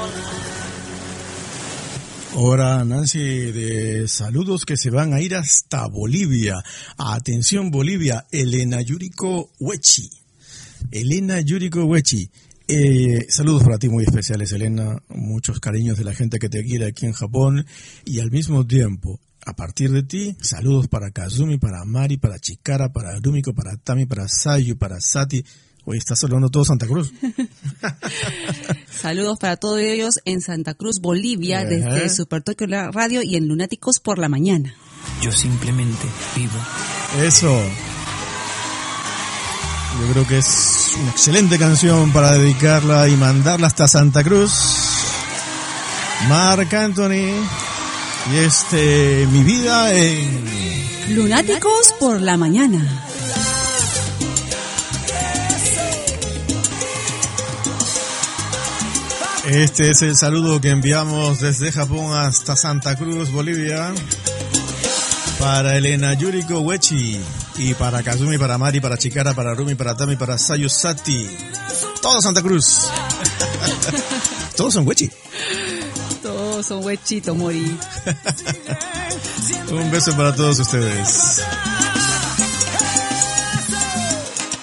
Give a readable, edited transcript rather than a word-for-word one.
Ahora, Nancy, de saludos que se van a ir hasta Bolivia. Atención, Bolivia, Elena Yuriko Huechi. Saludos para ti muy especiales, Elena. Muchos cariños de la gente que te quiere aquí en Japón. Y al mismo tiempo, a partir de ti, saludos para Kazumi, para Mari, para Chikara, para Rumiko, para Tami, para Sayu, para Sati. Hoy está saludando todo Santa Cruz. Saludos para todos ellos en Santa Cruz, Bolivia, desde Super Tokio Radio y en Lunáticos por la Mañana. Yo simplemente vivo. Eso. Yo creo que es una excelente canción para dedicarla y mandarla hasta Santa Cruz. Marc Anthony. Y Mi vida en Lunáticos por la Mañana. Este es el saludo que enviamos desde Japón hasta Santa Cruz, Bolivia, para Elena Yuriko Huechi, y para Kazumi, para Mari, para Chikara, para Rumi, para Tami, para Sayu Sati. Todo Santa Cruz. Todos son Huechi. Todos son Huechito, Mori. Un beso para todos ustedes.